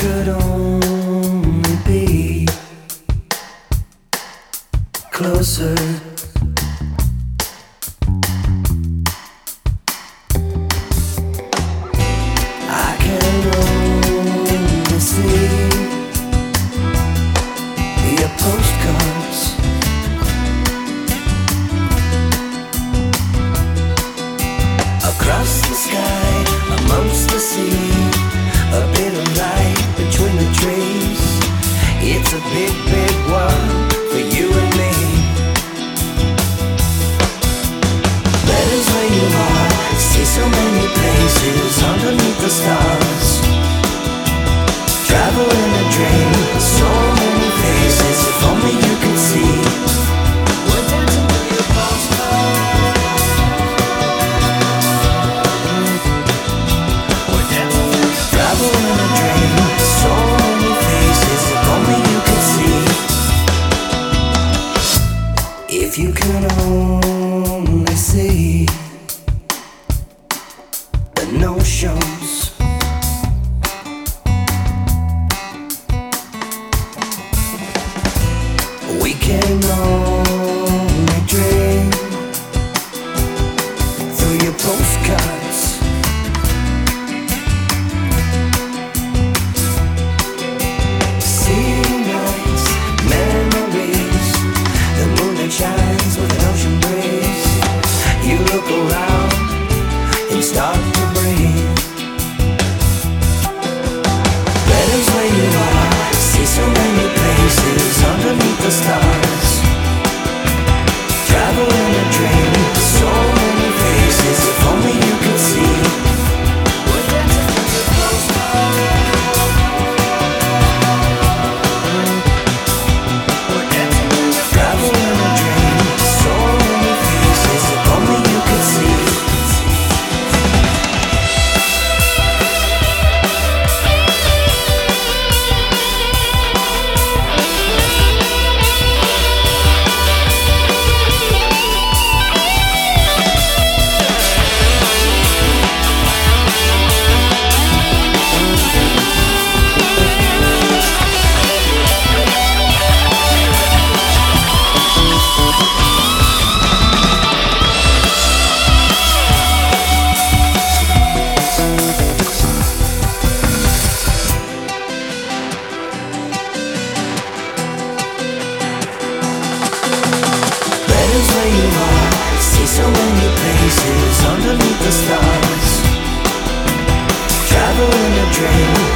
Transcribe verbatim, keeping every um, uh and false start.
could only be closer. I can only see your postcards. Across the sky, amongst the sea, a bit of light between the trees. It's a big, big world for you and me. Letters where you are, see so many places underneath the stars. Travel in a dream, so many faces, if only you could see. We're dancing with your postcards. We're dancing with your travel in a dream, so many faces, if only you could see. If you could only see the no-shows. We can only dream through your postcards. City nights, memories, the moon that shines with an ocean breeze. You look around and start to breathe. Letters where you are, see so many places underneath the stars. Travel in a dream, so many faces, if only you could see. We're dancing with your postcards. We're dancing with your travel in a dream, so many faces, if only you could see. Letters where you are, see so many places underneath the stars. Travel in a dream.